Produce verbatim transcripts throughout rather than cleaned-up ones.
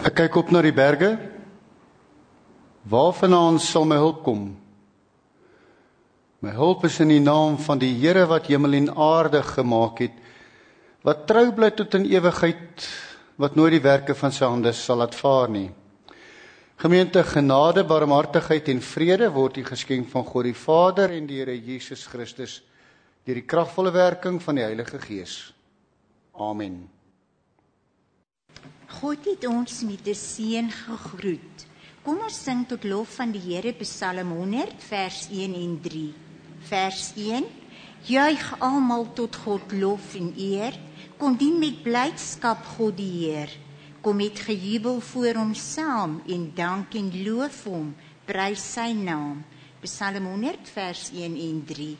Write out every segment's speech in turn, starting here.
Ek kyk op na die berge. Waarvandaan sal my hulp kom? My hulp is in die naam van die Here wat hemel en aarde gemaak het, wat trou bly tot in ewigheid, wat nooit die werke van sy hande sal laat vaar nie. Gemeente, genade, barmhartigheid en vrede word die geskenk van God die Vader en die Here Jesus Christus deur die kragvolle werking van die Heilige Gees. Amen. God het ons met 'n seën gegroet. Kom ons sing tot lof van die Here Psalm honderd vers een en drie. Vers een: Juig almal tot God lof en eer, kom dien met blydskap God die Heer. Kom met gejubel voor hom saam en dank en loof hom, prys sy naam. Psalm honderd vers een en drie.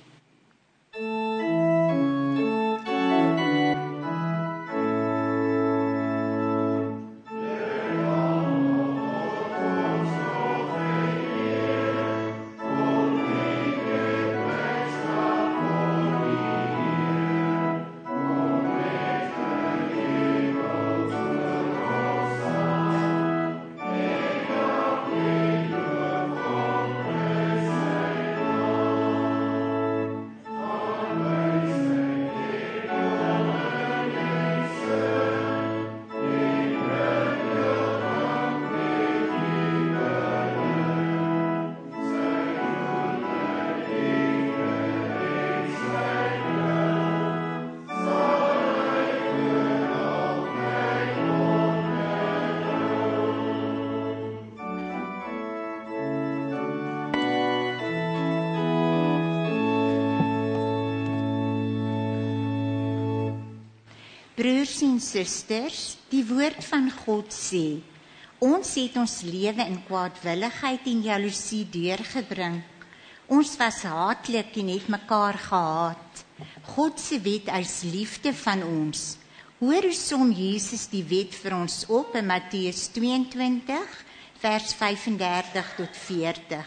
Broers en susters, die woord van God sê, ons het ons lewe in kwaadwilligheid en jaloesie deurgebring. Ons was haatlik en het mekaar gehaat. God se wet eis liefde van ons. Hoor hoe som Jesus die wet vir ons op in Matteus tweeëntwintig, vers vyfendertig tot veertig.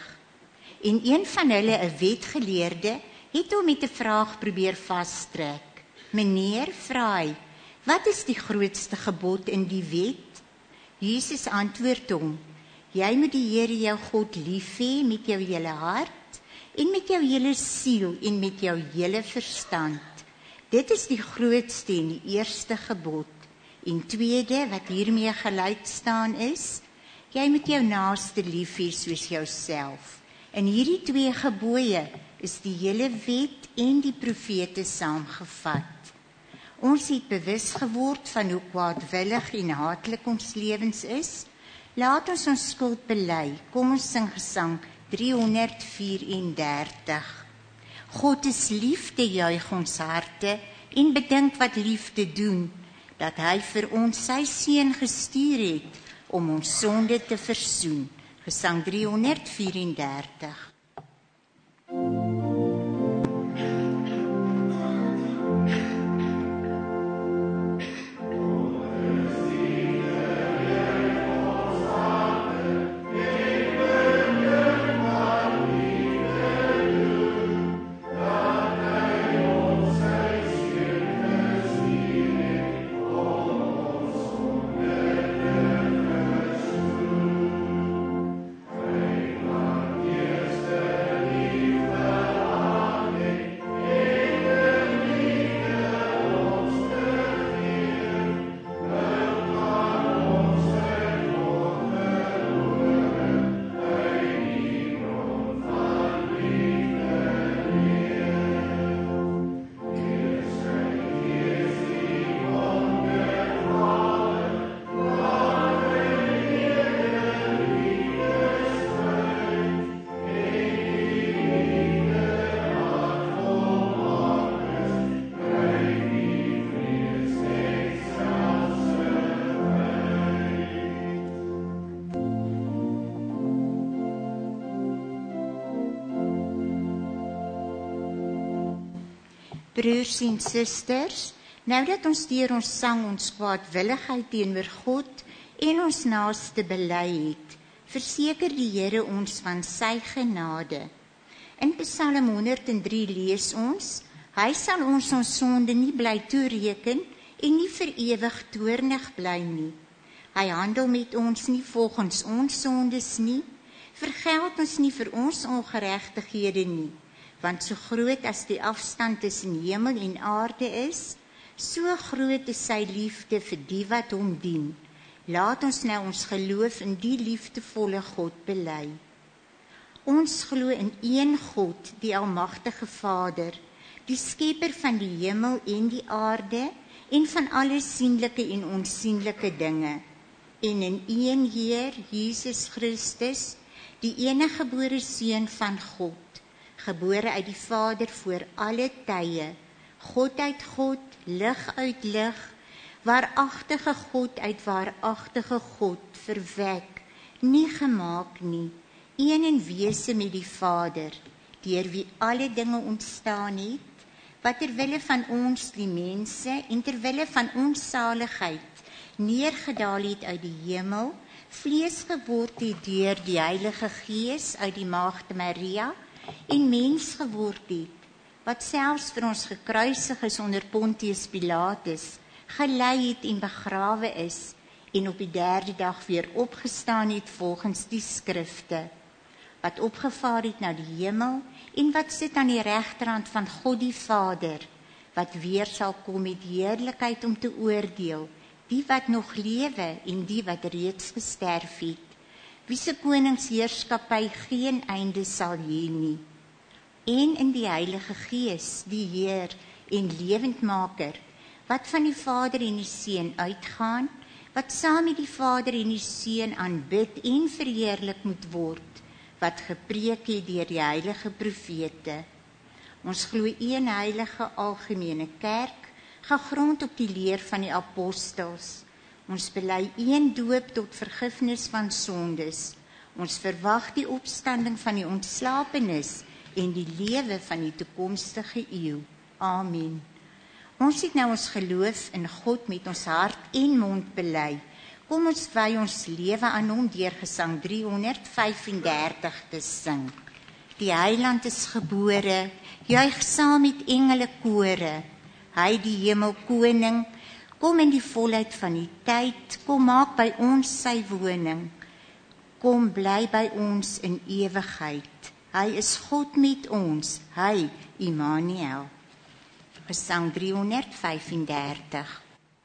En een van hulle, 'n wetgeleerde, het hom met 'n vraag probeer vastrek. Meneer, vra hy, wat is die grootste gebod in die wet? Jesus antwoord hom, jy moet die Here jou God lief hê met jou hele hart en met jou hele siel en met jou hele verstand. Dit is die grootste en die eerste gebod. En tweede, wat hiermee gelyk staan is, jy moet jou naaste lief hê soos jouself. In hierdie twee gebooie is die hele wet en die profete saamgevat. Ons het bewus geword van hoe kwaadwillig en haatlik ons lewens is. Laat ons ons skuld bely. Kom ons sing gesang driehonderdvierendertig. God is liefde, juig ons harte en bedink wat liefde doen, dat hy vir ons sy seun gestuur het om ons sonde te versoen. Gesang driehonderdvierendertig. Broers en susters, nou dat ons deur ons sang ons kwaadwilligheid teenoor God en ons naaste bely het, verseker die Here ons van sy genade. In Psalm honderd en drie lees ons, hy sal ons ons sonde nie bly toereken en nie vir ewig toornig bly nie. Hy handel met ons nie volgens ons sondes nie, vergeld ons nie vir ons ongeregtighede nie, want so groot as die afstand tussen hemel en aarde is, so groot is sy liefde vir die wat hom dien. Laat ons nou ons geloof in die liefdevolle God bely. Ons glo in een God, die almagtige Vader, die skepper van die hemel en die aarde, en van alle sienlike en onsienlike dinge, en in een Heer, Jesus Christus, die eniggebore Seun van God, gebore uit die Vader voor alle tye, God uit God, lig uit lig, waaragtige God uit waaragtige God, verwek, nie gemaak nie, een in wese met die Vader, deur wie alle dinge ontstaan het, wat terwille van ons die mense en terwille van ons saligheid neergedaal het uit die hemel, vlees geword het deur die Heilige Gees uit die Maagde Maria en mens geword het, wat selfs vir ons gekruisig is onder Pontius Pilatus, gelei het en begrawe is en op die derde dag weer opgestaan het volgens die skrifte, wat opgevaar het na die hemel en wat sit aan die regterhand van God die Vader, wat weer sal kom met heerlikheid om te oordeel, die wat nog lewe en die wat reeds gesterf het, wie se koningsheerskappy geen einde sal hê nie, en in die Heilige Gees, die Heer en lewendmaker, wat van die Vader en die Seun uitgaan, wat saam met die Vader en die Seun aanbid en verheerlik moet word, wat gepreek het deur die heilige profete. Ons glo een heilige algemene kerk, gegrond op die leer van die apostels. Ons bely een doop tot vergifnis van sondes. Ons verwag die opstanding van die ontslapenis en die lewe van die toekomstige eeuw. Amen. Ons het nou ons geloof in God met ons hart en mond bely. Kom ons wy ons lewe aan hom deur gesang driehonderd vyfendertig te sing. Die Heiland is gebore, juig saam met engele kore. Hy die hemelkoning, kom in die volheid van die tyd, kom maak by ons sy woning. Kom bly by ons in ewigheid. Hy is God met ons, hy Immanuel. Gesang driehonderd vyfendertig.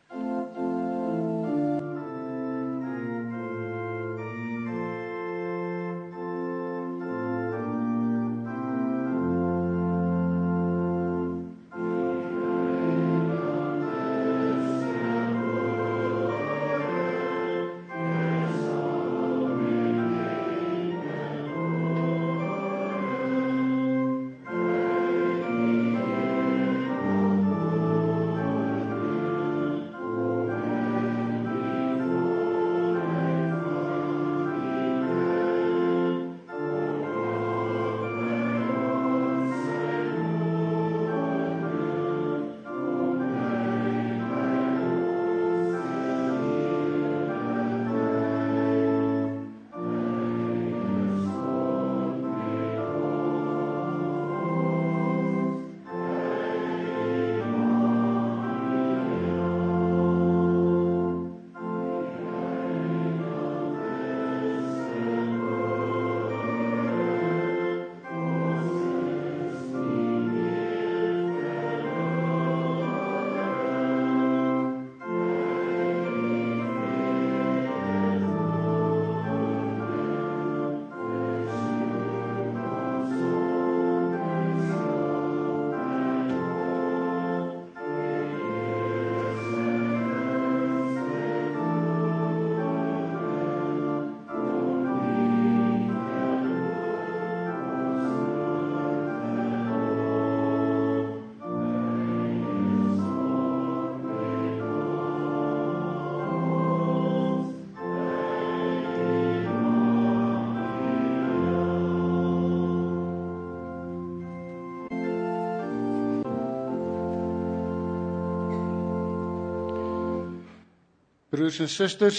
Broers en susters,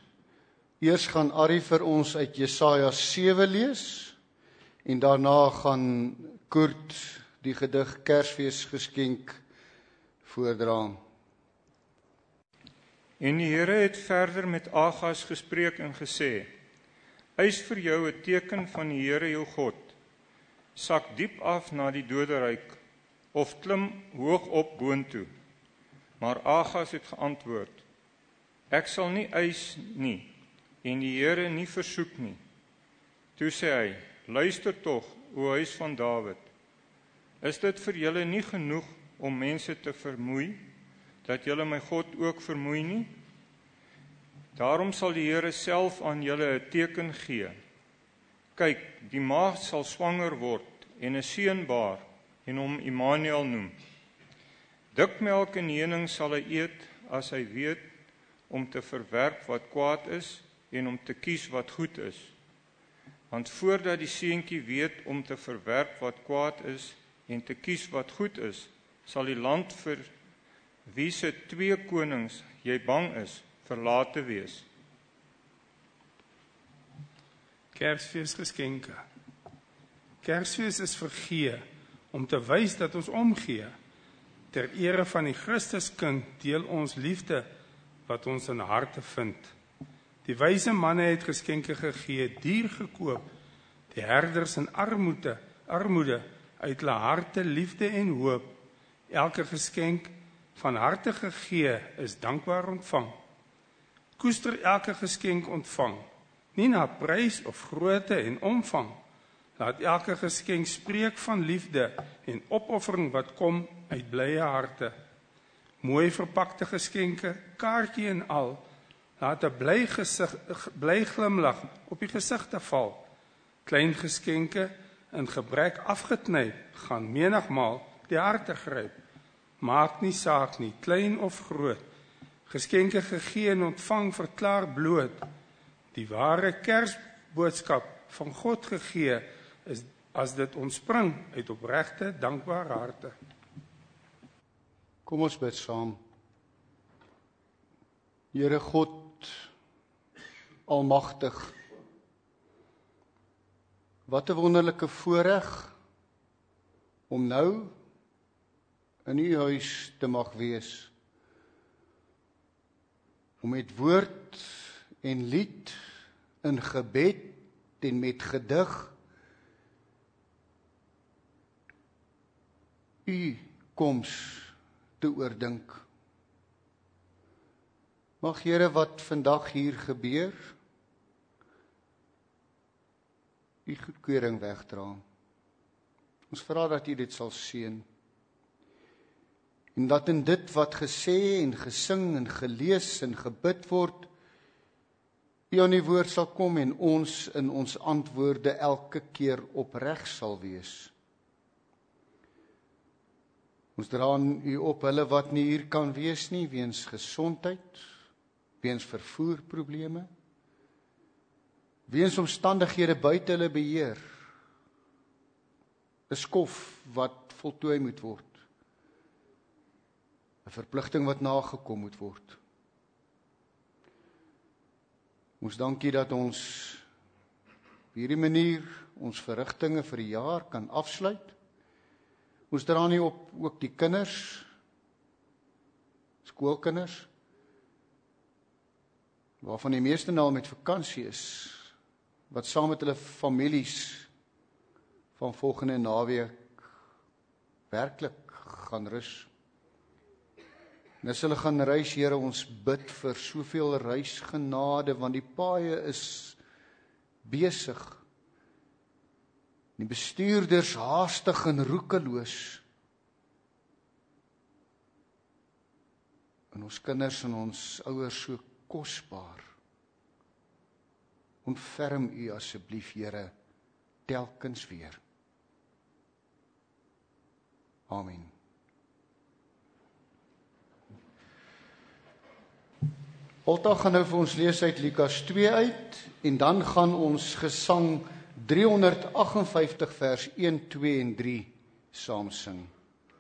eers gaan Arie vir ons uit Jesaja sewe lees en daarna gaan Koert die gedig Kersfeesgeskenk voordra. En die Here het verder met Agas gespreek en gesê, eis vir jou 'n teken van die Here jou God, sak diep af na die doderyk, of klim hoog op boontoe. Maar Agas het geantwoord, ek sal nie eis nie, en die Here nie versoek nie. Toe sê hy, luister tog, o huis van Dawid, is dit vir julle nie genoeg om mense te vermoei, dat julle my God ook vermoei nie? Daarom sal die Here self aan julle 'n teken gee. Kyk, die maagd sal swanger word en 'n seun baar en hom Immanuel noem. Dikmelk en heuning sal hy eet as hy weet om te verwerp wat kwaad is en om te kies wat goed is. Want voordat die seentjie weet om te verwerp wat kwaad is en te kies wat goed is, sal die land vir wie se twee konings jy bang is, verlate wees. Kersfeesgeskenke. Kersfees is vergee om te wys dat ons omgee. Ter ere van die Christuskind deel ons liefde wat ons in harte vind. Die wyse manne het geskenke gegee, duur gekoop, die herders in armoede, armoede uit hulle harte, liefde en hoop. Elke geskenk van harte gegee is dankbaar ontvang. Koester elke geskenk ontvang, nie na prys of grootte en omvang. Laat elke geskenk spreek van liefde en opoffering wat kom uit blye harte. Mooi verpakte geskenke, kaartjie en al, laat 'n bly gesig, bly glimlag op die gesigte val. Klein geskenke in gebrek afgeknyp, gaan menigmaal die harte gryp. Maak nie saak nie, klein of groot, geskenke gegee en ontvang verklaar bloot. Die ware Kersboodskap van God gegee is as dit ontspring uit opregte, dankbare harte. Kom ons bid saam. Here God, almagtig, wat 'n wonderlike voorreg om nou in u huis te mag wees, om met woord en lied, in gebed en met gedig, u koms te oordink. Mag Here wat vandag hier gebeur, u goedkeuring wegdra. Ons vra dat u dit sal seën. En dat in dit wat gesê en gesing en gelees en gebid word, u aan die woord sal kom en ons in ons antwoorde elke keer opreg sal wees. Ons dra aan u op hulle wat nie hier kan wees nie, weens gesondheid, weens vervoerprobleme, weens omstandighede buite hulle beheer, 'n skof wat voltooi moet word, 'n verpligting wat nagekom moet word. Ons dankie dat ons op hierdie manier ons verrigtinge vir die jaar kan afsluit. Ons dra nie op ook die kinders, skoolkinders, waarvan die meeste nou met vakansie is, wat saam met hulle families van volgende naweek werklik gaan rus. En as hulle gaan reis, Here, ons bid vir soveel reisgenade, want die paaie is besig. Die bestuurders haastig en roekeloos. En ons kinders en ons ouers so kosbaar. Ontferm u asseblief, Here, telkens weer. Amen. Alta gaan nou vir ons lees uit Lukas twee uit, en dan gaan ons gesang driehonderdagtenvyftig vers een, twee en drie saam sing.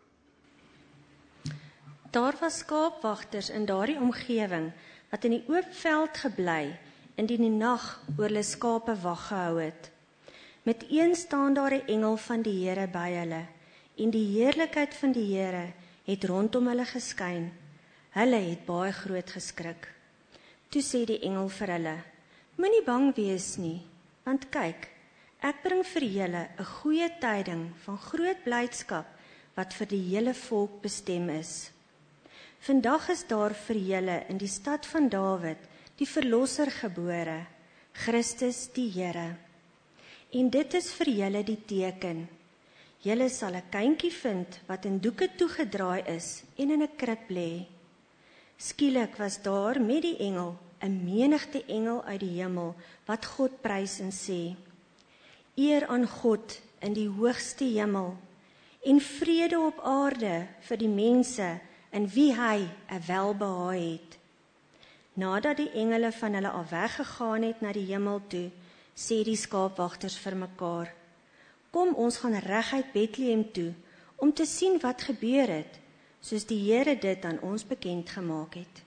Daar was skaapwagters in daardie omgewing wat in die oop veld gebly en die, die nag oor hulle skape wag gehou het. Met een staan daar 'n engel van die Here by hulle, en die heerlikheid van die Here het rondom hulle geskyn. Hulle het baie groot geskrik. Toe sê die engel vir hulle, moenie bang wees nie, want kyk, ek bring vir julle 'n goeie tyding van groot blydskap wat vir die hele volk bestem is. Vandag is daar vir julle in die stad van Dawid die verlosser gebore, Christus die Here. En dit is vir julle die teken. Julle sal 'n kindjie vind wat in doeke toegedraai is en in 'n krib lê. Skielik was daar met die engel 'n menigte engel uit die hemel wat God prys en sê: Eer aan God in die hoogste hemel en vrede op aarde vir die mense in wie hy 'n welbehae het. Nadat die engele van hulle af weggegaan het na die hemel toe, sê die skaapwagters vir mekaar: Kom, ons gaan reguit Bethlehem toe om te sien wat gebeur het, soos die Here dit aan ons bekend gemaak het.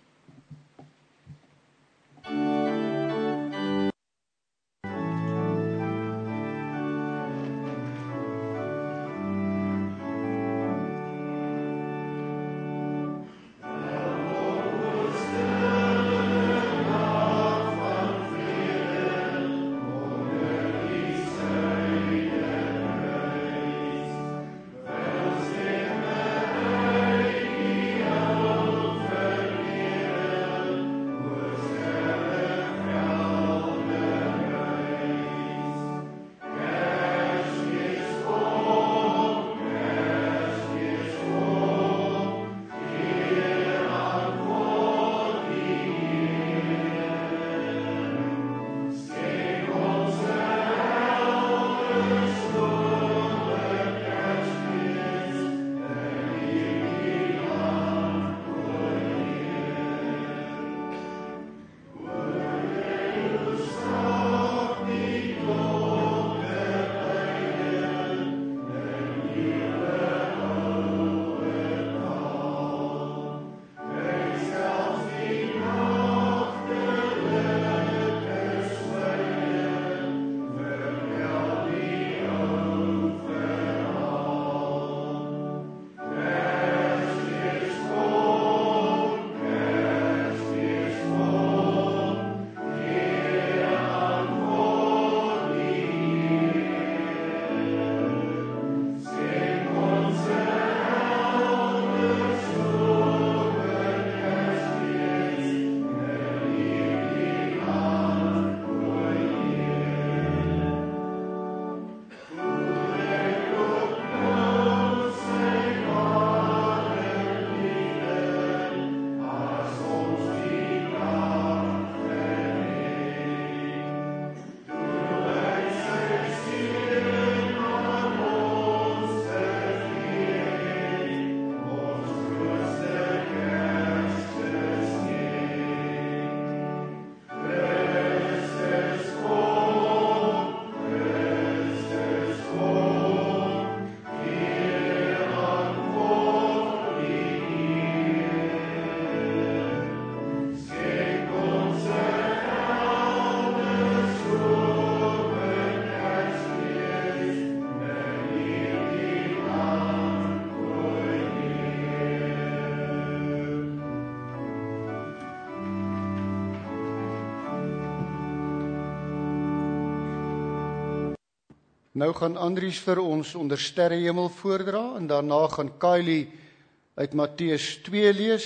Nou gaan Andries vir ons onder sterrehemel voordra en daarna gaan Kylie uit Matteus twee lees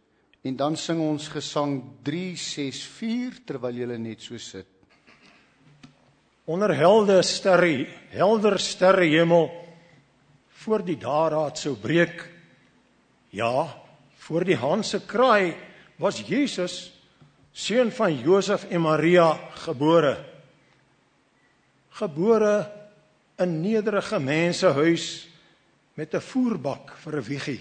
en dan sing ons gesang drie ses vier terwyl julle net so sit. Onder helde sterre, helder sterrehemel, voor die dageraad sou breek, ja, voor die haan se kraai was Jesus, seun van Josef en Maria, gebore. Gebore in nederige mensehuis met 'n voerbak vir 'n wiegie.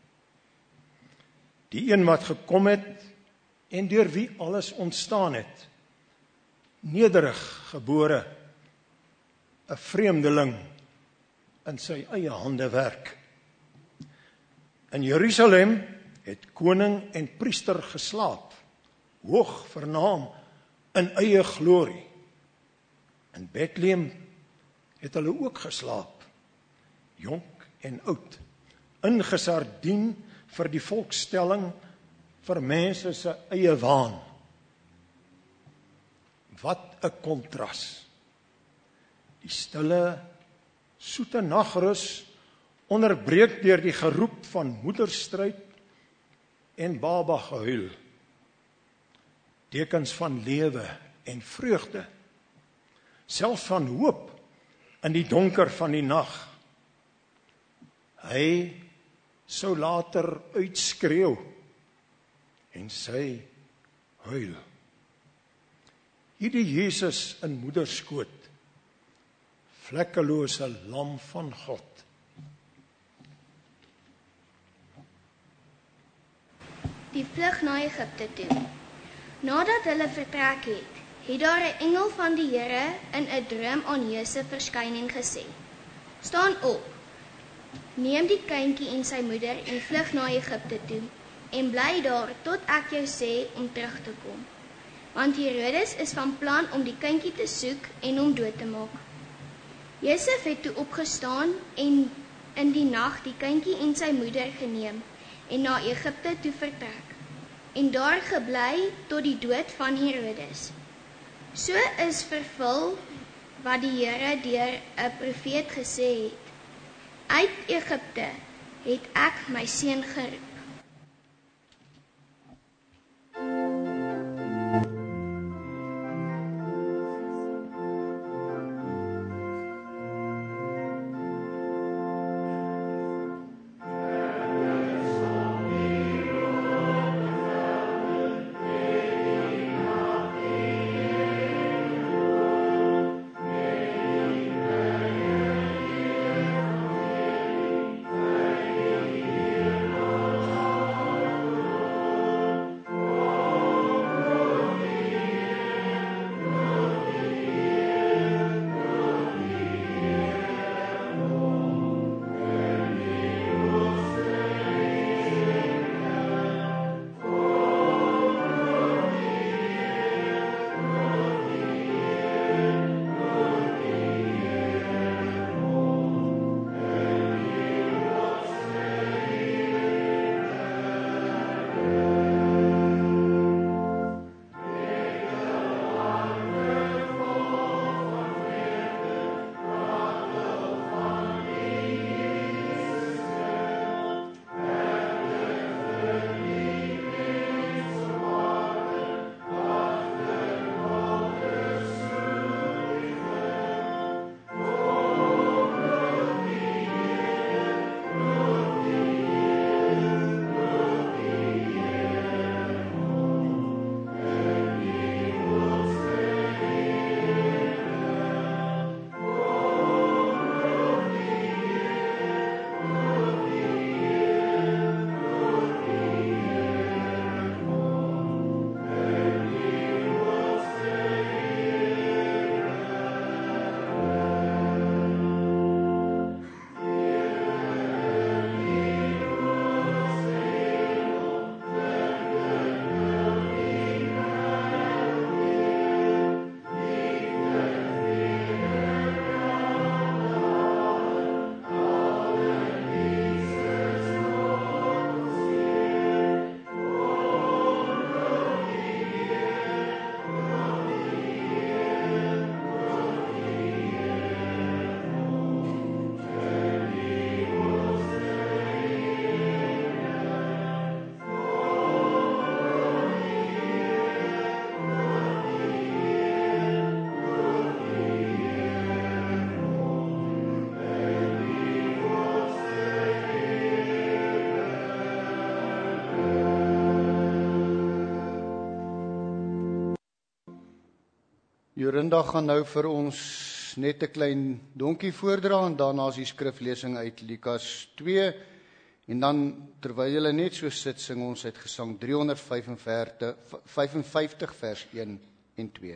Die een wat gekom het en deur wie alles ontstaan het. Nederig gebore, 'n vreemdeling in sy eie hande werk. In Jerusalem het koning en priester geslaap, hoog vernaam in eie glorie. In Bethlehem het hulle ook geslaap, jonk en oud, ingesardien vir die volkstelling vir mense se eie waan. Wat 'n kontras. Die stille, soete nagrus onderbreek deur die geroep van moederstryd en baba gehuil. Tekens van lewe en vreugde, selfs van hoop in die donker van die nag. Hy sou later uitskreeu en sy huil. Hierdie Jesus in moederskoot, vlekkelose lam van God. Die vlug na Egipte toe. Nadat hulle vertrek het, het daar 'n engel van die Here in 'n droom aan Josef verskyn en gesê: "Staan op, neem die kindjie en sy moeder en vlug na Egipte toe en bly daar tot ek jou sê om terug te kom. Want Herodes is van plan om die kindjie te soek en hom dood te maak." Josef het toe opgestaan en in die nag die kindjie en sy moeder geneem en na Egipte toe vertrek en daar gebly tot die dood van Herodes. So is vervul wat die Here deur 'n profeet gesê het: "Uit Egipte het ek my seun geroep." Jorinda gaan nou vir ons net 'n klein donkie voordra en daarna is die skriflesing uit Lukas twee en dan terwyl julle net so sit sing ons uit Gesang driehonderdvyfenvyftig vers een en twee.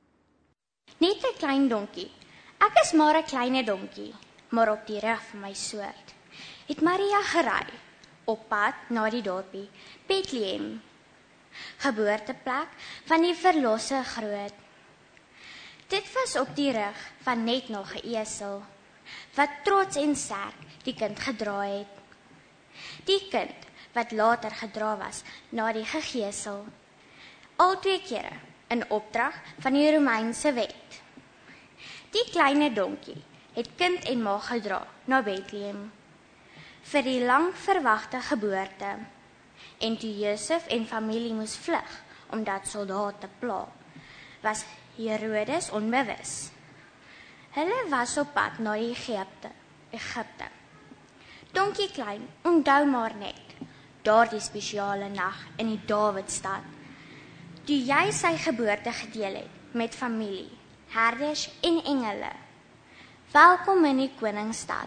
Net 'n klein donkie. Ek is maar 'n klein donkie, maar op die rug van my soort het Maria gery op pad na die dorpie Bethlehem, geboorteplek van die verlosser groot. Dit was op die rug van net nog 'n esel, wat trots en sterk die kind gedra het. Die kind wat later gedra was na die gegeesel. Al twee kere in opdrag van die Romeinse wet. Die kleine donkie het kind en ma gedra na Bethlehem vir die lang verwagte geboorte. En toe Josef en familie moes vlug omdat soldate pla, was Herodes onbewus. Hulle was op pad na Egipte. Egipte. Donkie klein, onthou maar net, daardie spesiale nag in die Dawidstad, toe jy sy geboorte gedeel het met familie, herders en engele. Welkom in die koningsstad.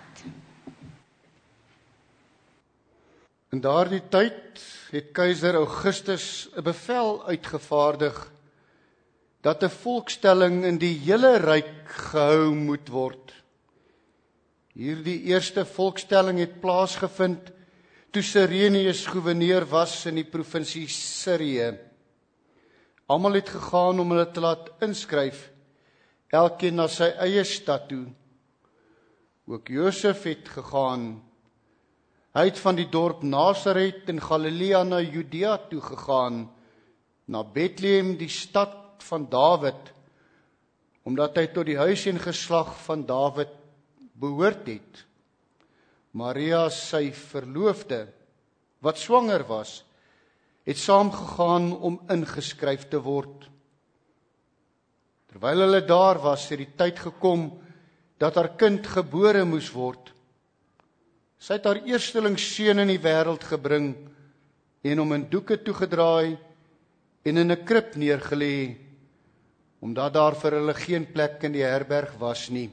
In daardie tyd het keiser Augustus 'n bevel uitgevaardig dat 'n volkstelling in die hele ryk gehou moet word. Hierdie eerste volkstelling het plaasgevind toe Cyrenius gouverneur was in die provinsie Sirië. Almal het gegaan om hulle te laat inskryf, elkeen na sy eie stad toe. Ook Josef het gegaan. Hy het van die dorp Nasaret in Galilea na Judea toe gegaan, na Bethlehem, die stad van Dawid, omdat hy tot die huis en geslag van Dawid behoort het. Maria, sy verloofde, wat swanger was, het saamgegaan om ingeskryf te word. Terwyl hulle daar was, het die tyd gekom dat haar kind gebore moes word. Sy het haar eersteling seun in die wêreld gebring en hom in doeke toegedraai en in 'n krib neergelê, omdat daar vir hulle geen plek in die herberg was nie.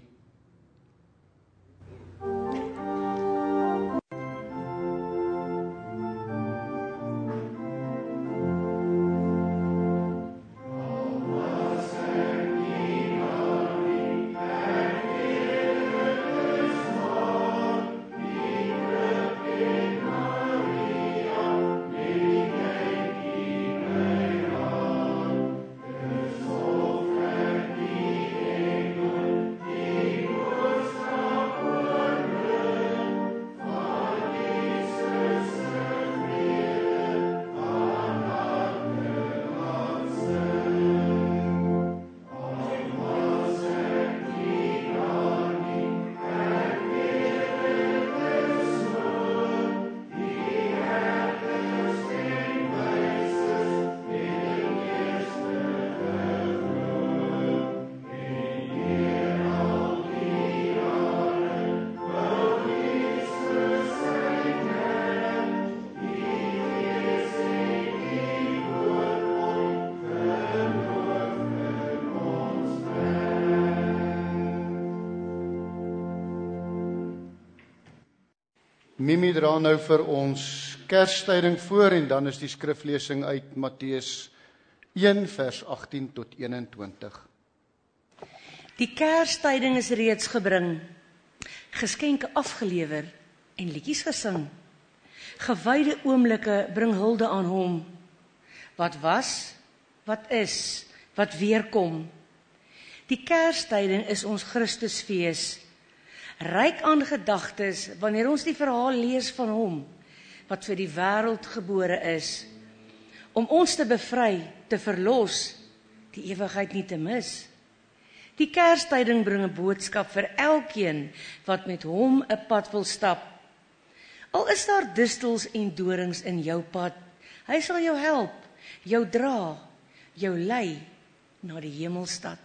Mimi dra nou vir ons Kerstyding voor en dan is die skriflesing uit Matteus een vers agttien tot eenentwintig. Die Kerstyding is reeds gebring, geskenke afgelewer en liedjies gesing. Gewyde oomblikke bring hulde aan hom. Wat was, wat is, wat weer kom. Die Kerstyding is ons Christusfees, ryk aan gedagtes wanneer ons die verhaal lees van hom, wat vir die wêreld gebore is, om ons te bevry, te verlos, die ewigheid nie te mis. Die Kerstyding bring 'n boodskap vir elkeen wat met hom 'n pad wil stap. Al is daar distels en dorings in jou pad, hy sal jou help, jou dra, jou lei na die hemelstad.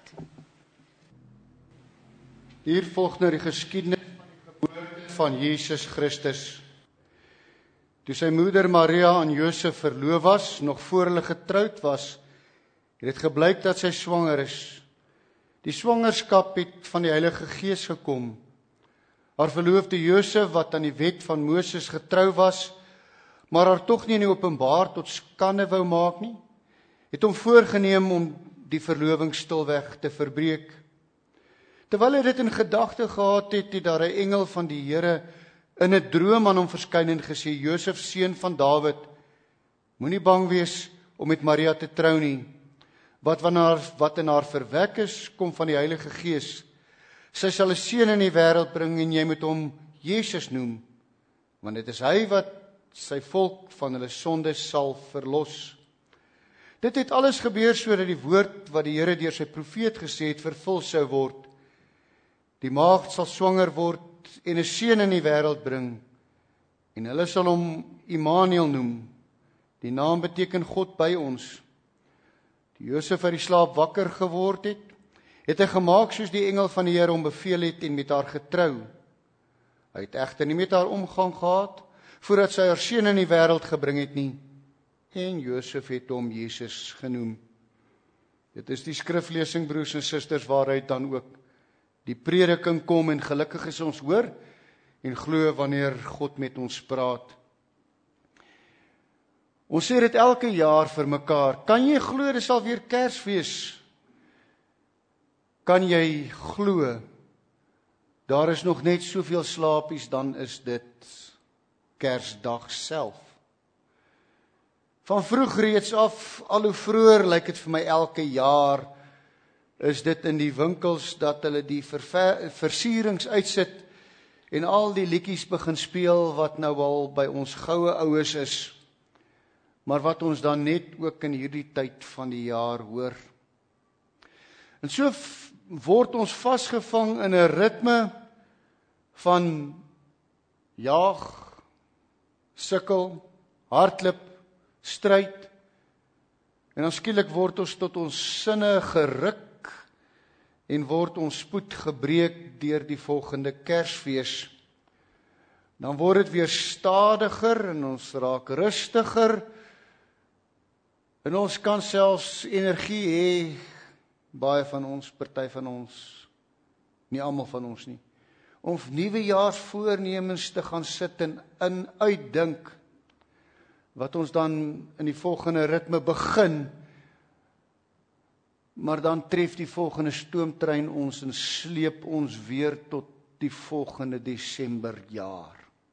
Hier volg nou die geskiedenis van die geboorte van Jesus Christus. Toe sy moeder Maria aan Josef verloof was, nog voor hulle getroud was, het dit gebleik dat sy swanger is. Die swangerskap het van die Heilige Gees gekom. Haar verloofde Josef, wat aan die wet van Moses getrou was, maar haar tog nie in die openbaar tot skande wou maak nie, het hom voorgeneem om die verloving stilweg te verbreek. Terwyl hy dit in gedagte gehad het, het daar 'n engel van die Here in 'n droom aan hom verskyn en gesê: Josef, seun van Dawid, moenie bang wees om met Maria te trou nie. Wat van haar, wat in haar verwek is, kom van die Heilige Gees. Sy sal 'n seun in die wêreld bring en jy moet hom Jesus noem, want dit is hy wat sy volk van hulle sondes sal verlos. Dit het alles gebeur sodat die woord wat die Here deur sy profeet gesê het vervul sou word. Die maagd sal swanger word en 'n seun in die wêreld bring, en hulle sal hom Immanuel noem. Die naam beteken God by ons. Die Josef uit die slaap wakker geword het, het hy gemaak soos die engel van die Here hom beveel het en met haar getrou. Hy het egter nie met haar omgang gehad, voordat sy haar seun in die wêreld gebring het nie, en Josef het hom Jesus genoem. Dit is die skriflesing, broers en susters, waaruit dan ook die prediking kom, en gelukkig is ons hoor en glo wanneer God met ons praat. Ons sê dit elke jaar vir mekaar. Kan jy glo dis alweer Kersfees? Kan jy glo daar is nog net soveel slaapies, dan is dit Kersdag self. Van vroeg reeds af, al hoe vroeër lyk dit vir my elke jaar, is dit in die winkels dat hulle die verver, versierings uitsit en al die liedjies begin speel wat nou al by ons goue oues is, maar wat ons dan net ook in hierdie tyd van die jaar hoor. En so word ons vasgevang in 'n ritme van jaag, sukkel, hardloop, stryd, en dan skielik word ons tot ons sinne geruk en word ons spoed gebreek deur die volgende Kersfees. Dan word dit weer stadiger en ons raak rustiger en ons kan selfs energie hê, baie van ons, party van ons, nie almal van ons nie, om nuwejaarsvoornemens te gaan sit en in uitdink, wat ons dan in die volgende ritme begin, maar dan tref die volgende stoomtrein ons en sleep ons weer tot die volgende Desemberjaar.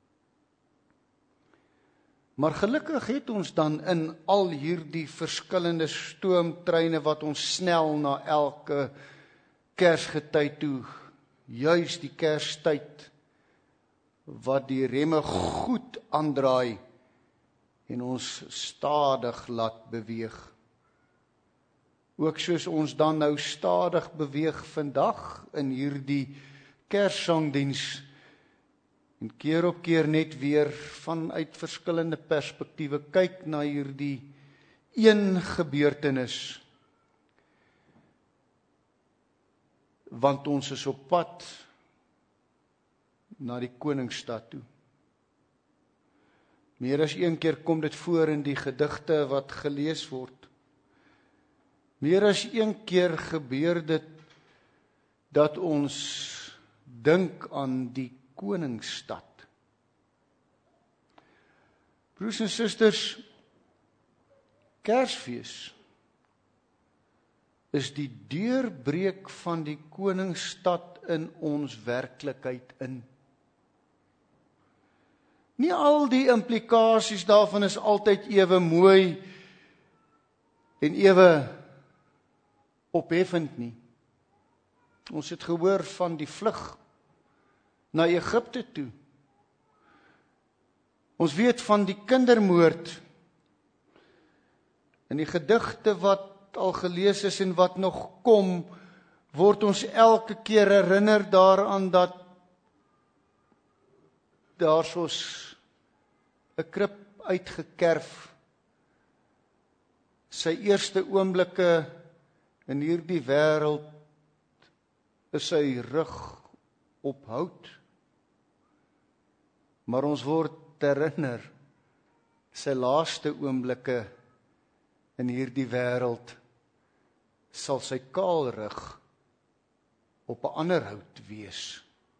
Maar gelukkig het ons dan in al hierdie verskillende stoomtreine wat ons snel na elke Kersgetyd toe, juis die Kerstyd, wat die remme goed aandraai en ons stadig laat beweeg. Ook soos ons dan nou stadig beweeg vandag in hierdie Kerssangdiens, en keer op keer net weer vanuit verskillende perspektiewe kyk na hierdie een gebeurtenis, want ons is op pad na die Koningsstad toe. Meer as een keer kom dit voor in die gedigte wat gelees word. Meer as een keer gebeur dit dat ons dink aan die Koningsstad. Broers en susters, Kersfees is die deurbreek van die Koningsstad in ons werklikheid in. Nie al die implikasies daarvan is altyd ewe mooi en ewe opheffend nie. Ons het gehoor van die vlug na Egipte toe. Ons weet van die kindermoord in die gedigte wat al gelees is en wat nog kom, word ons elke keer herinner daaraan dat daar soos 'n krib uitgekerf, sy eerste oomblikke in hierdie wêreld is sy rug op hout. Maar ons word herinner, sy laaste oomblikke in hierdie wêreld sal sy kaal rug op 'n ander hout wees.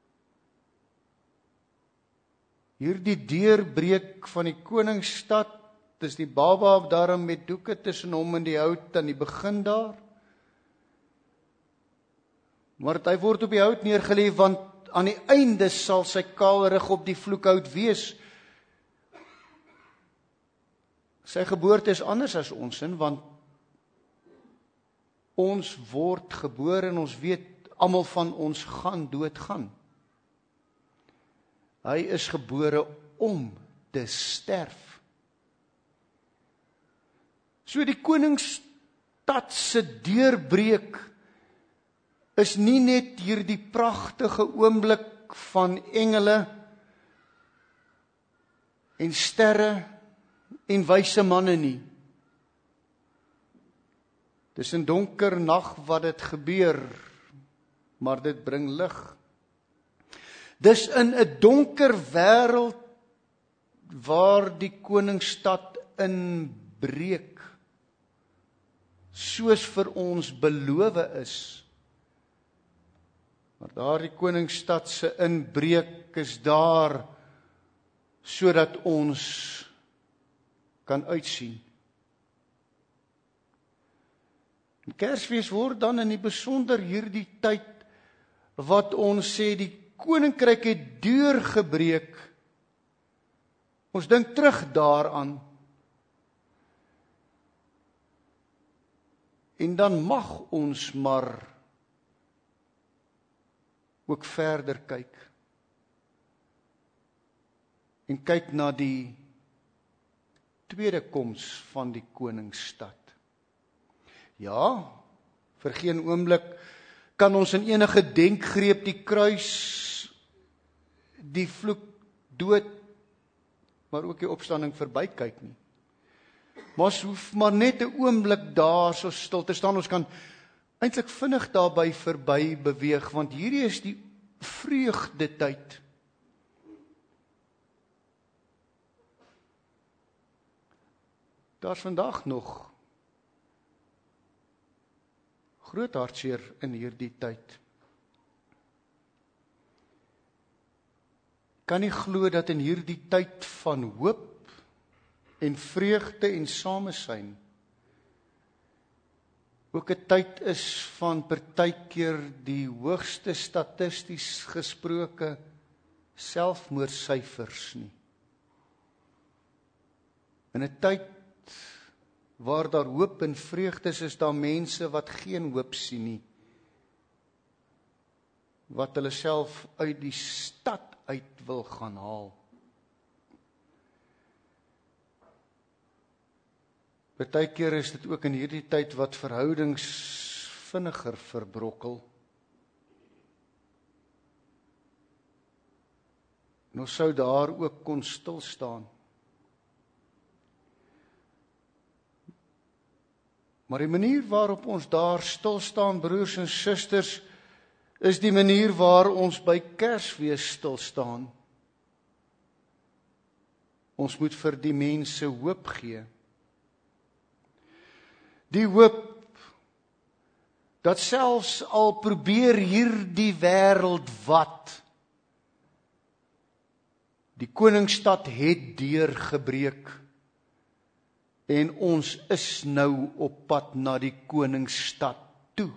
Hierdie deurbreek van die Koningsstad, dis die baba daarom met doeke tussen hom en die hout aan die begin daar. Maar hy word op die hout neergelê, want aan die einde sal sy kaal rug op die vloekhout wees. Sy geboorte is anders as ons in, want ons word gebore en ons weet almal van ons gaan doodgaan. Hy is gebore om te sterf. So die koningsstad se deurbreek is nie net hierdie pragtige oomblik van engele en sterre en wyse manne nie. Dis 'n donker nag wat dit gebeur, maar dit bring lig. Dis in 'n donker wêreld waar die koningsstad inbreek, soos vir ons beloof is. Maar daardie koningsstad se inbreek is daar sodat ons kan uitsien. En Kersfees word dan in die besonder hierdie tyd wat ons sê die koninkryk het deurgebreek. Ons dink terug daaraan. En dan mag ons maar ook verder kyk. En kyk na die tweede koms van die koningsstad. Ja, vir geen oomblik kan ons in enige denkgreep die kruis, die vloek, dood, maar ook die opstanding verbykyk nie. Maar ons hoef maar net 'n oomblik daar so stil te staan. Ons kan eintlik vinnig daarby verby beweeg, want hierdie is die vreugdetyd. Daar's vandag nog groot hartseer in hierdie tyd. Kan nie glo dat in hierdie tyd van hoop en vreugde en samesyn ook 'n tyd is van partykeer die hoogste statisties gesproke selfmoordsyfers nie. In 'n tyd waar daar hoop en vreugde is, is daar mense wat geen hoop sien nie, wat hulle self uit die stad uit wil gaan haal. Partykeer is dit ook in hierdie tyd wat verhoudings vinniger verbrokkel. En ons sou daar ook kon stil staan. Maar die manier waarop ons daar stil staan, broers en susters, is die manier waar ons by Kersfees stil staan. Ons moet vir die mense hoop gee. Die hoop dat selfs al probeer hierdie wêreld wat, die koningsstad het deurgebreek en ons is nou op pad na die koningsstad toe.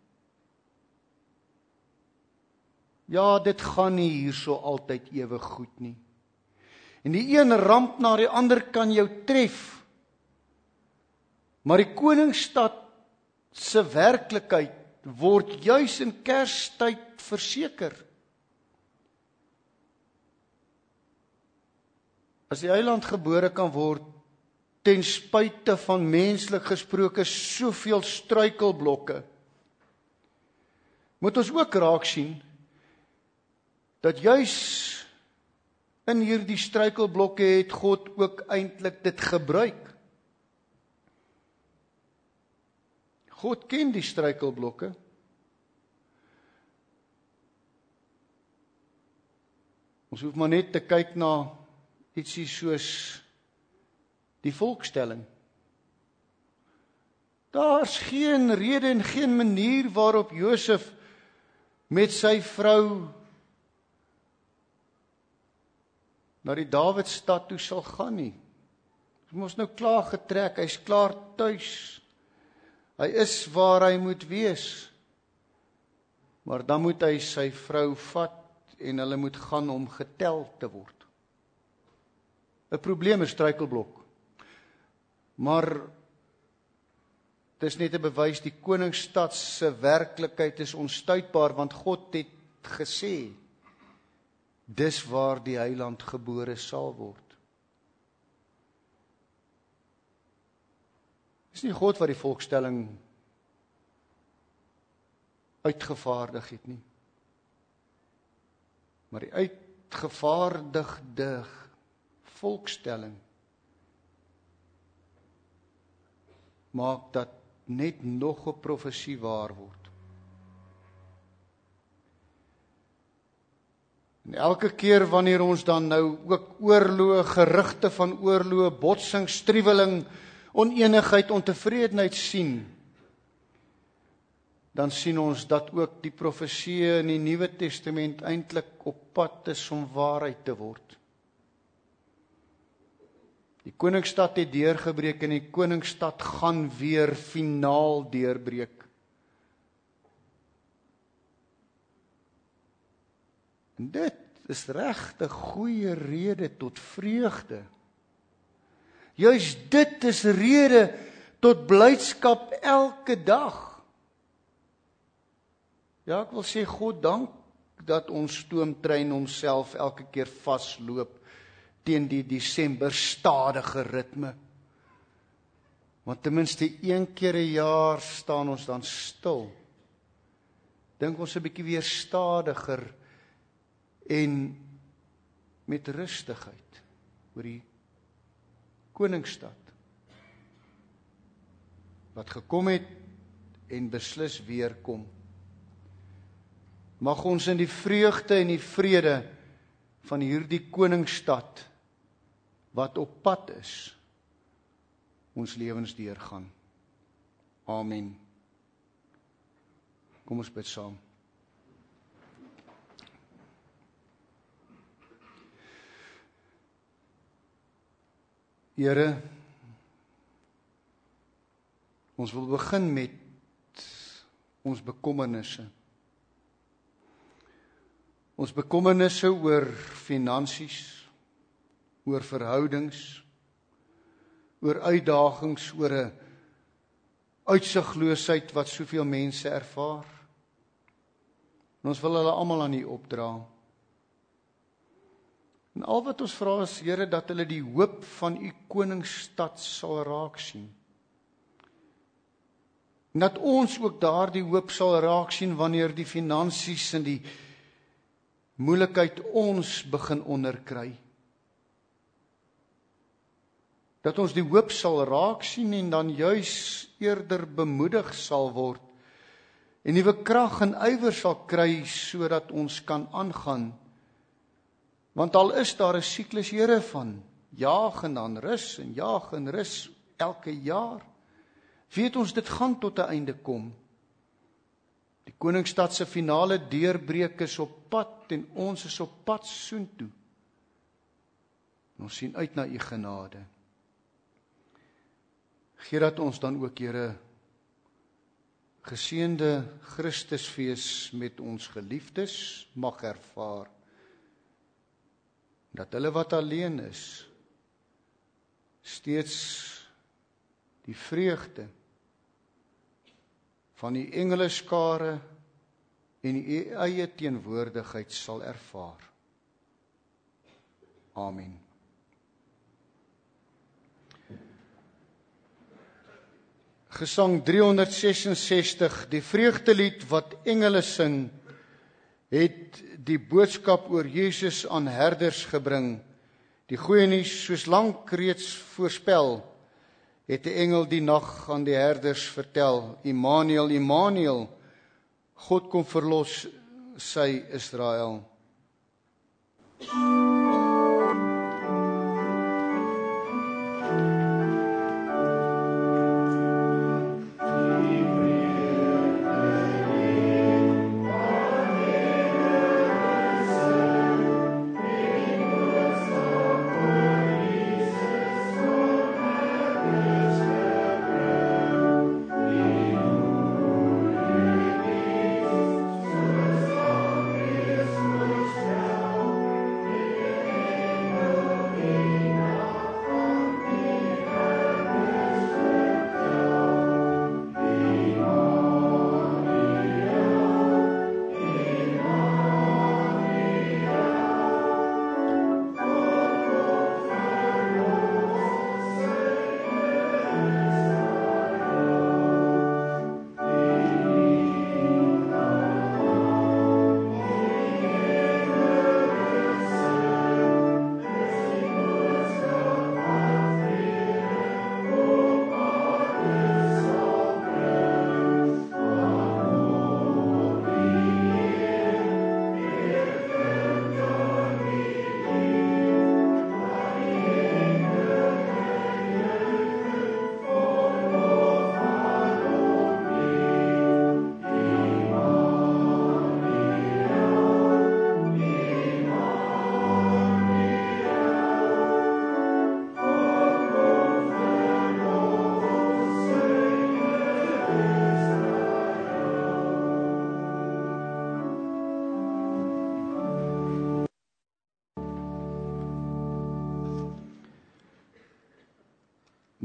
Ja, dit gaan nie hierso altyd ewe goed nie. En die een ramp na die ander kan jou tref. Maar die koningsstad se werklikheid word juis in Kerstyd verseker. As die eiland gebore kan word, ten spyte van menslik gesproke soveel struikelblokke, moet ons ook raak sien dat juis in hierdie struikelblokke het God ook eintlik dit gebruik. God ken die struikelblokke. Ons hoef maar net te kyk na ietsie soos die volkstelling. Daar's geen rede en geen manier waarop Josef met sy vrou na die Dawidstad toe sal gaan nie. Hy mos nou klaar getrek, hy's klaar tuis. Hy is waar hy moet wees. Maar dan moet hy sy vrou vat en hulle moet gaan om getel te word. 'n Probleem is struikelblok. Maar dis net 'n bewys die koningsstad se werklikheid is onstuitbaar, want God het gesê dis waar die heiland gebore sal word. Dis nie God wat die volkstelling uitgevaardig het nie. Maar die uitgevaardigde volkstelling maak dat net nog 'n profesie waar word. En elke keer wanneer ons dan nou ook oorloë, gerugte van oorloë, botsing, striweling, oneenigheid, ontevredenheid sien, dan sien ons dat ook die profesieë in die Nuwe Testament eintlik op pad is om waarheid te word. Die koningsstad het deurgebreek en die koningsstad gaan weer finaal deurbreek. En dit is regtig goeie rede tot vreugde. Juis dit is rede tot blydskap elke dag. Ja, ek wil sê God dank dat ons stoomtrein homself elke keer vasloop teen die Desember stadige ritme. Want ten minste een keer 'n jaar staan ons dan stil. Dink ons 'n bietjie weer stadiger en met rustigheid oor die koningsstad wat gekom het en beslis weer kom. Mag ons in die vreugde en die vrede van hierdie koningsstad wat op pad is, ons lewens deurgaan. Amen. Kom ons bid saam. Here, ons wil begin met ons bekommernisse. Ons bekommernisse oor finansies, oor verhoudings, oor uitdagings, oor 'n uitsigloosheid wat soveel mense ervaar. En ons wil hulle almal aan U opdra. En al wat ons vra is, Here, dat hulle die hoop van U koningsstad sal raak sien. En dat ons ook daardie hoop sal raak sien wanneer die finansies en die moeilikheid ons begin onderkry. Dat ons die hoop sal raak sien en dan juis eerder bemoedig sal word en nuwe krag en ywer sal kry sodat ons kan aangaan. Want al is daar 'n siklus, Here, van jaag en dan rus en jaag en rus elke jaar, weet ons dit gaan tot 'n einde kom. Die koningsstad se finale deurbreek is op pad en ons is op pad soontoe. En ons sien uit na U genade. Gee dat ons dan ook, Here, geseënde Christusfees met ons geliefdes mag ervaar. Dat hulle wat alleen is, steeds die vreugde van die engeleskare en die eie teenwoordigheid sal ervaar. Amen. Gesang driehonderdsesensestig, die vreugdelied wat engele sing, het die boodskap oor Jesus aan herders gebring. Die goeie nuus, soos lank reeds voorspel, het die engel die nag aan die herders vertel. Immanuel, Immanuel, God kom verlos sy Israel.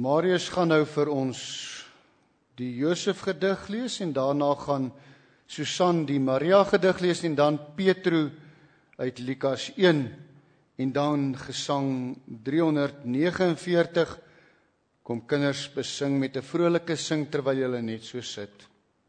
Marius gaan nou vir ons die Josef gedig lees en daarna gaan Susan die Maria gedig lees en dan Petro uit Lukas een en dan gesang driehonderdnegenenveertig. Kom kinders besing met 'n vrolike sing terwyl julle net so sit.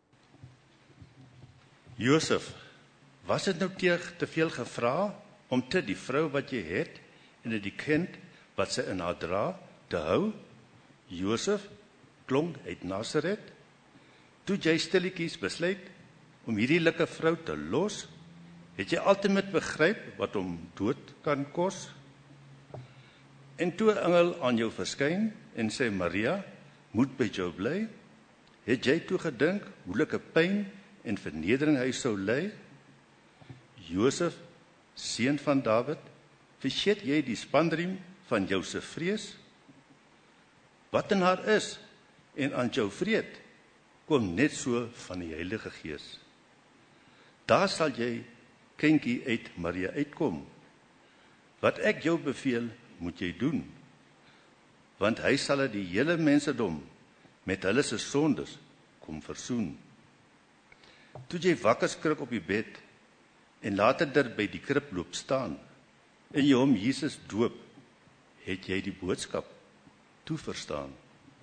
Josef, was dit nou teeg te veel gevra om te die vrou wat jy het en die kind wat sy in haar dra te hou? Josef, klonk uit Nasaret, toe jy stilletjies besluit om hierdie likke vrou te los, het jy altyd begryp wat hom dood kan kos? En toe 'n engel aan jou verskyn en sê Maria, moet by jou bly, het jy toe gedink hoelike pyn en vernedering hy sou ly? Josef, seun van Dawid, vergeet jy die spanriem van jou se vrees? Wat in haar is en aan jou vreed, kom net so van die Heilige Gees. Daar sal jy kindjie uit Maria uitkom. Wat ek jou beveel, moet jy doen, want hy sal die hele mensdom met hulle se sondes kom versoen. Toe jy wakker skrik op die bed en later daar by die krib loop staan en jy hom Jesus doop, het jy die boodskap toe verstaan.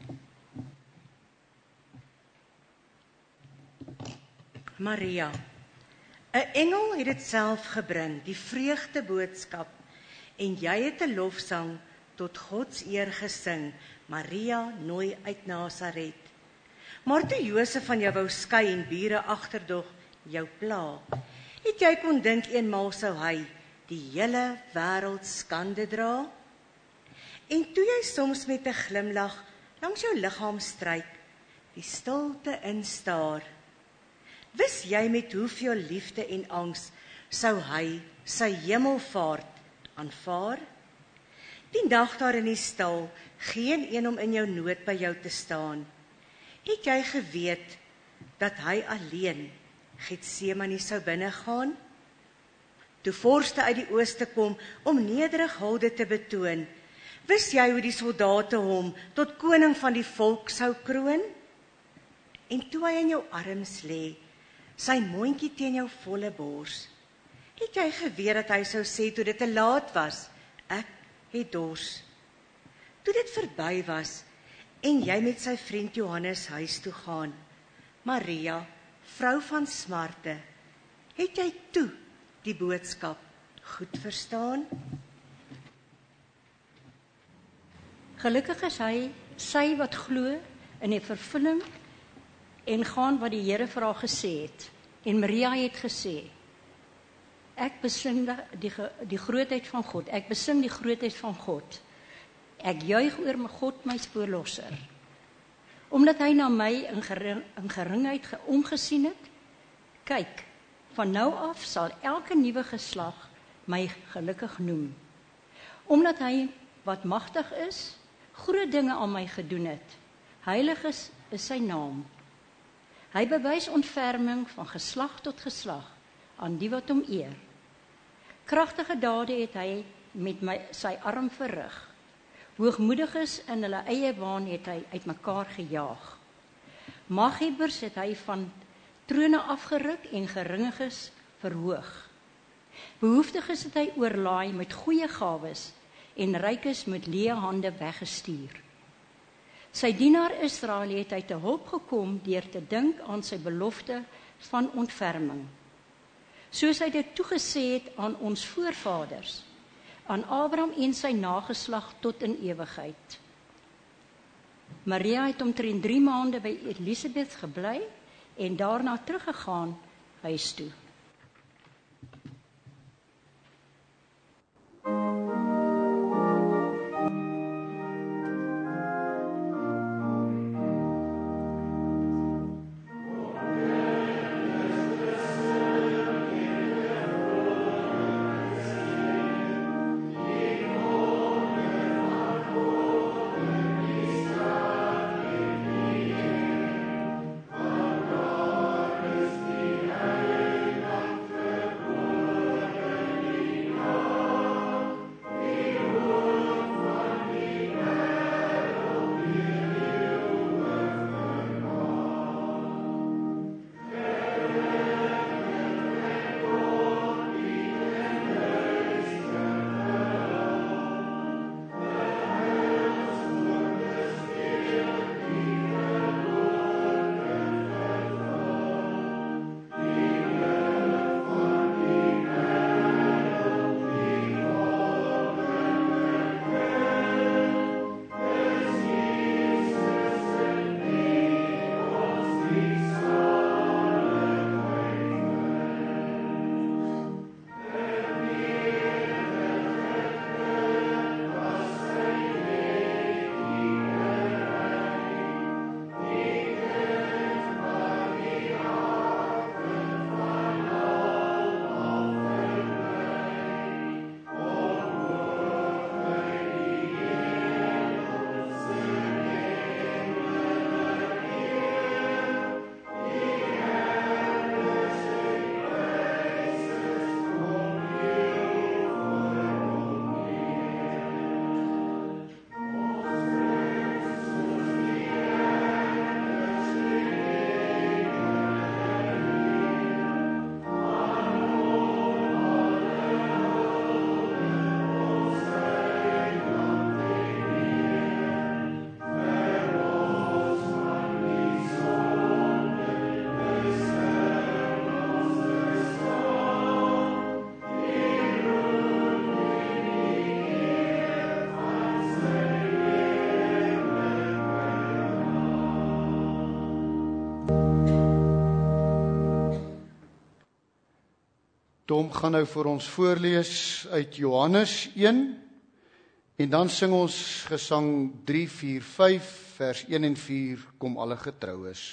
Maria, 'n engel het dit self gebring, die vreugde boodskap, en jy het 'n lofsang tot God se eer gesing, Maria nooi uit Nasaret. Maar toe Josef van jou wou skei en bure agterdog jou pla, het jy kon dink eenmaal sou hy die hele wêreld skande dra? En toe jy soms met 'n glimlag langs jou liggaam stryk, die stilte instaar, wis jy met hoeveel liefde en angs sou hy sy hemelvaart aanvaar? Die nag daar in die stal, geen een om in jou nood by jou te staan, het jy geweet dat hy alleen Getsemane sou binnegaan? Toe vorste uit die ooste kom om nederig hulde te betoon, wis jy hoe die soldate hom tot koning van die volk sou kroon? En toe hy in jou arms lê, sy mondjie teen jou volle bors, het jy geweet dat hy sou sê toe dit te laat was, ek het dors. Toe dit verby was en jy met sy vriend Johannes huis toe gaan, Maria, vrou van smarte, het jy toe die boodskap goed verstaan? Gelukkig is hy, sy wat glo in die vervulling en gaan wat die Here vir haar gesê het. En Maria het gesê, ek besing die, die grootheid van God, ek besing die grootheid van God. Ek juig oor my God, my spoorlosser. Omdat hy na my in, gering, in geringheid omgesien het, kyk, van nou af sal elke nuwe geslag my gelukkig noem. Omdat hy wat magtig is, groot dinge aan my gedoen het. Heilig is, is sy naam. Hy bewys ontferming van geslag tot geslag aan die wat hom eer. Kragtige dade het hy met my, sy arm verrig. Hoogmoediges in hulle eie waan het hy uitmekaar gejaag. Maghebbers het hy van trone afgeruk en geringiges verhoog. Behoeftiges het hy oorlaai met goeie gawes en rykes met leë hande weggestuur. Sy dienaar Israel het hy te hulp gekom deur te dink aan sy belofte van ontferming. Soos hy dit toegesê het aan ons voorvaders, aan Abraham en sy nageslag tot in ewigheid. Maria het omtrent drie maande by Elisabeth gebly en daarna teruggegaan huis toe. Amen. Tom gaan nou vir ons voorlees uit Johannes een, en dan sing ons gesang drie, vier, vyf, vers een en vier, kom alle getroues.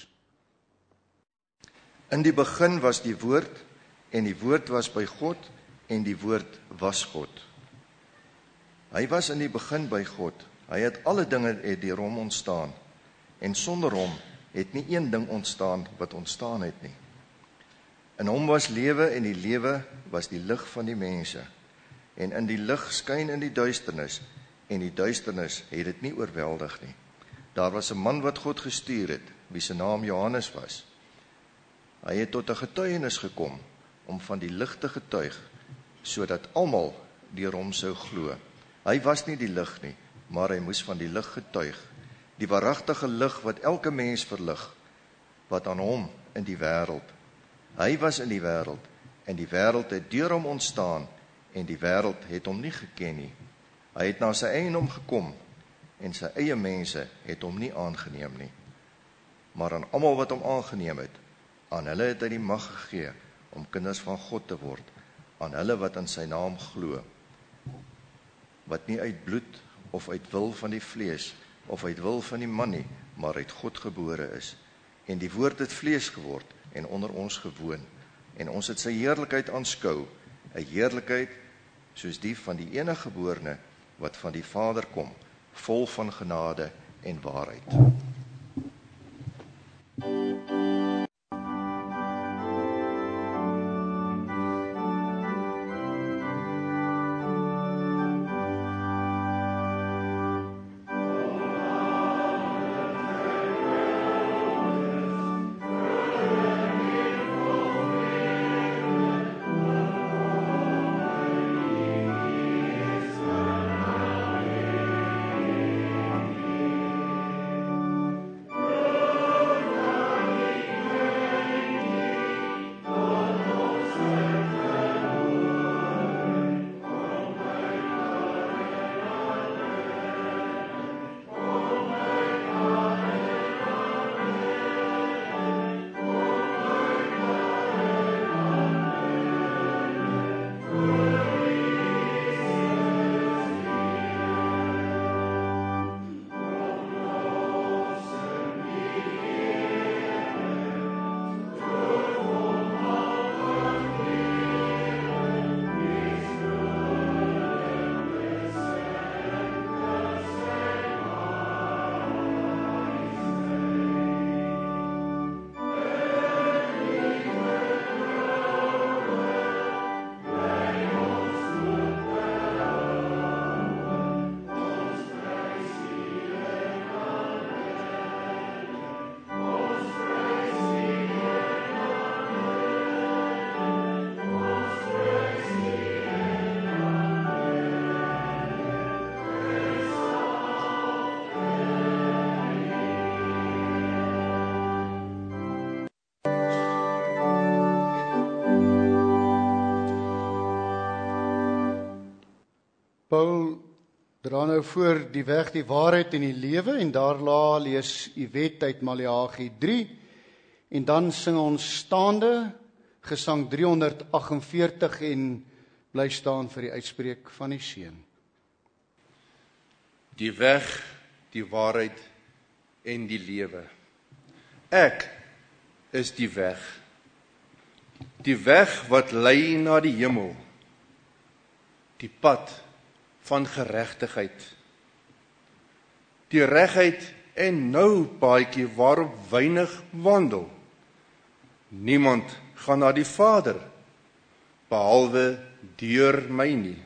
In die begin was die woord, en die woord was by God, en die woord was God. Hy was in die begin by God, hy het alle dinge het deur hom ontstaan, en sonder hom het nie een ding ontstaan wat ontstaan het nie. In hom was lewe, en die lewe was die lig van die mense, en in die lig skyn in die duisternis, en die duisternis het dit nie oorweldig nie. Daar was 'n man wat God gestuur het, wie se naam Johannes was. Hy het tot 'n getuienis gekom, om van die lig te getuig, sodat almal deur hom sou glo. Hy was nie die lig nie, maar hy moes van die lig getuig, die waaragtige lig wat elke mens verlig, wat aan hom in die wêreld. Hy was in die wêreld, en die wêreld het deur hom ontstaan, en die wêreld het hom nie geken nie. Hy het na sy eiendom gekom, en sy eie mense het hom nie aangeneem nie. Maar aan almal wat hom aangeneem het, aan hulle het hy die mag gegee, om kinders van God te word, aan hulle wat in sy naam glo, wat nie uit bloed, of uit wil van die vlees, of uit wil van die man nie, maar uit God gebore is. En die woord het vlees geword, en onder ons gewoon, en ons het sy heerlikheid aanskou, 'n heerlikheid soos die van die enige geborene, wat van die Vader kom, vol van genade en waarheid. Paul dra nou voor die weg, die waarheid en die lewe, en daarna lees Yvette uit Maleagi drie, en dan sing ons staande, gesang driehonderdagtenveertig, en bly staan vir die uitspreek van die seën. Die weg, die waarheid en die lewe. Ek is die weg. Die weg wat lei na die hemel. Die pad van geregtigheid. Die regheid en nou paadjie waarop weinig wandel. Niemand gaan na die Vader, behalwe deur my nie.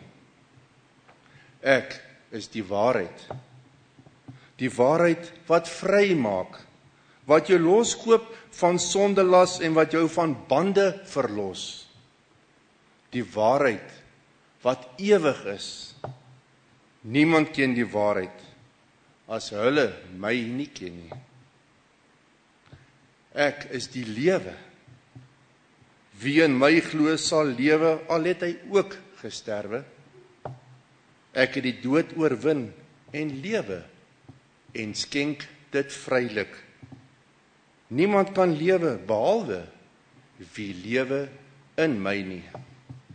Ek is die waarheid. Die waarheid wat vry maak, wat jou loskoop van sondelas en wat jou van bande verlos. Die waarheid wat ewig is. Niemand ken die waarheid as hulle my nie ken nie. Ek is die lewe. Wie in my glo sal lewe, al het hy ook gesterwe. Ek het die dood oorwin en lewe en skenk dit vrylik. Niemand kan lewe behalwe wie lewe in my nie.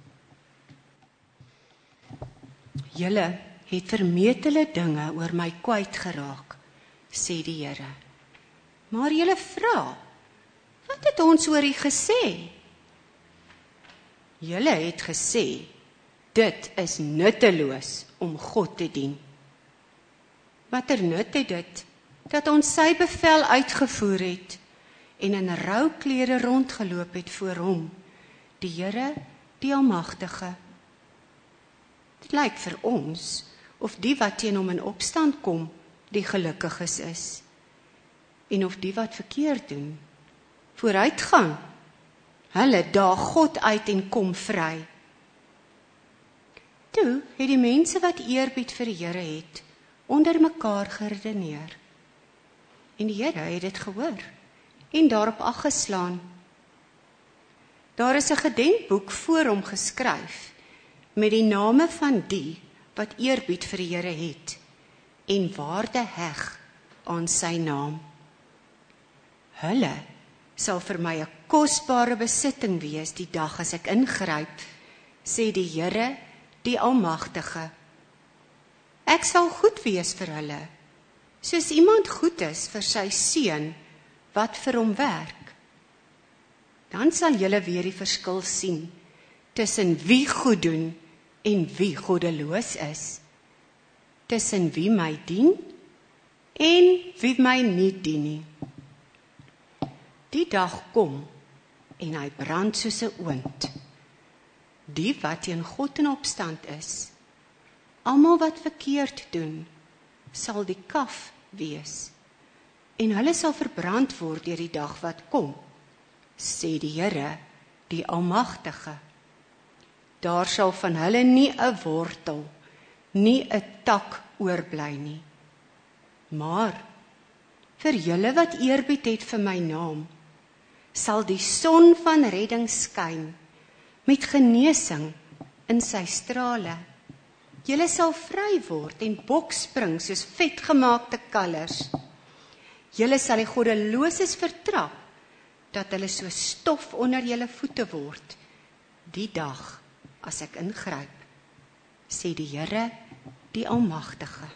Julle het vermetele dinge oor my kwyt geraak, sê die Here. Maar julle vra, wat het ons oor u gesê? Julle het gesê, dit is nutteloos om God te dien. Watter nut het dit, dat ons sy bevel uitgevoer het, en in rouklere rondgeloop het voor hom, die Here, die Almagtige. Dit lyk vir ons, of die wat teen hom in opstand kom, die gelukkiges is, en of die wat verkeerd doen, vooruitgaan. Hulle daag God uit en kom vry. Toe het die mense wat eerbied vir die Here het, onder mekaar geredeneer. En die Here het dit gehoor, en daarop aggeslaan. Daar is 'n gedenkboek voor hom geskryf, met die name van die, wat eerbied vir die Here het, en waarde heg aan sy naam. Hulle sal vir my 'n kosbare besitting wees die dag as ek ingryp, sê die Here, die Almagtige. Ek sal goed wees vir hulle, soos iemand goed is vir sy seun, wat vir hom werk. Dan sal julle weer die verskil sien, tussen wie goed doen, en wie goddeloos is, tussen wie my dien, en wie my nie dien nie. Die dag kom, en hy brand soos 'n oond. Die wat teen God in opstand is, almal wat verkeerd doen, sal die kaf wees, en hulle sal verbrand word deur die dag wat kom, sê die Here, die Almagtige. Daar sal van hulle nie 'n wortel, nie 'n tak oorbly nie. Maar vir julle wat eerbied het vir my naam, sal die son van redding skyn, met genesing in sy strale. Julle sal vry word en bokspring soos vetgemaakte kalvers. Julle sal die goddeloses vertrap, dat hulle so stof onder julle voete word, die dag as ek ingryp, sê die Here, die Almagtige.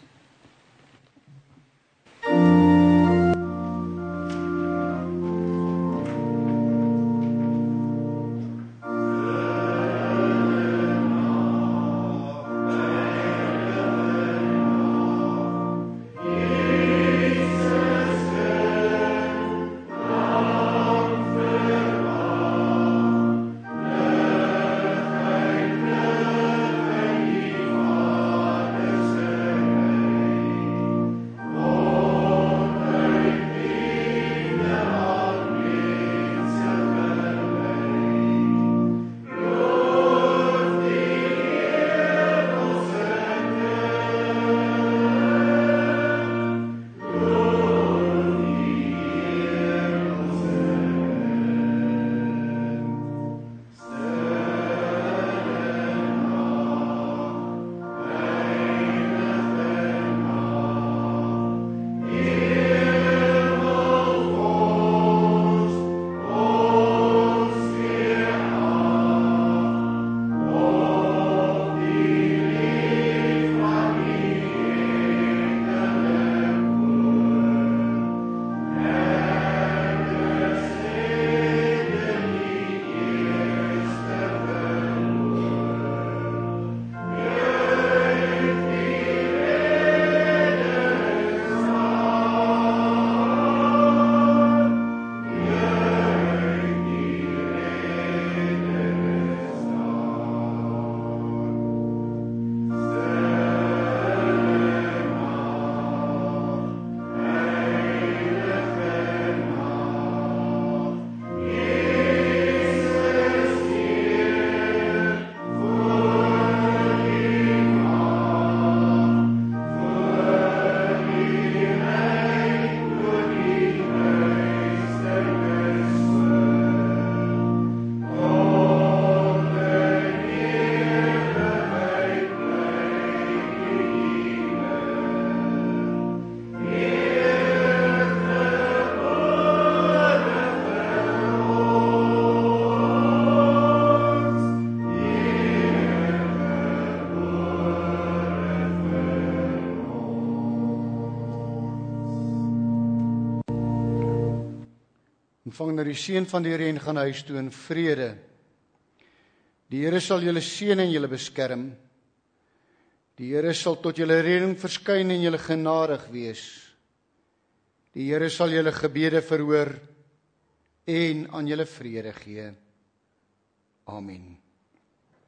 Ontvang nou die seën van die Here en gaan huis toe in vrede. Die Here sal julle seën en julle beskerm. Die Here sal tot julle redding verskyn en julle genadig wees. Die Here sal julle gebede verhoor en aan julle vrede gee. Amen.